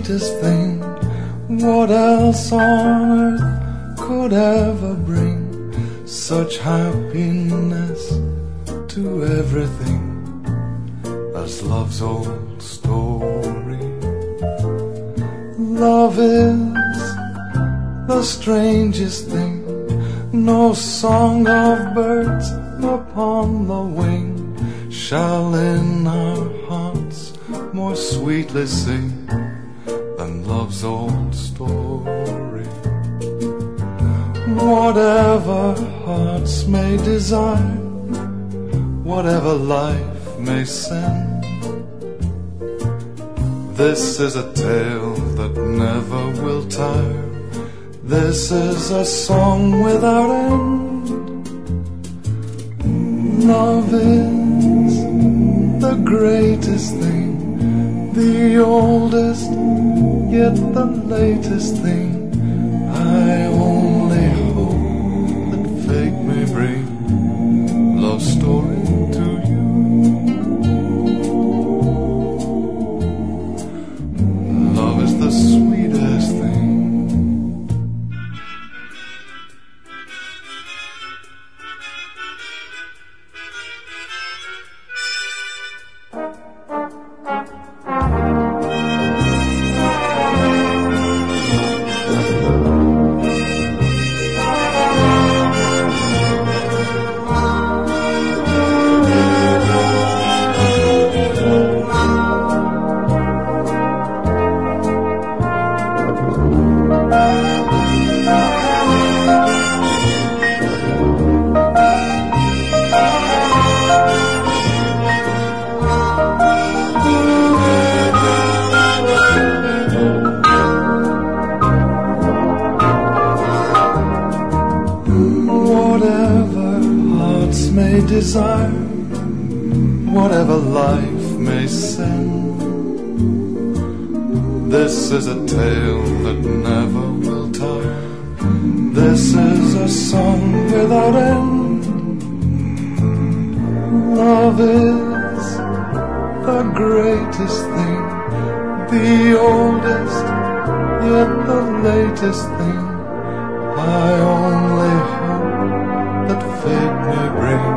sweetest thing. What else on earth could ever bring such happiness to everything as love's old story? Love is the strangest thing. No song of birds upon the wing shall in our hearts more sweetly sing than love's old story. Whatever hearts may desire, whatever life may send, this is a tale that never will tire. This is a song without end. Love is the greatest thing, the oldest yet the latest thing. I only hope that fate may bring love's story to you. Love is the sweetest thing. May desire, whatever life may send, this is a tale that never will tire. This is a song without end. Love is the greatest thing, the oldest yet the latest thing. I only hope that fate may bring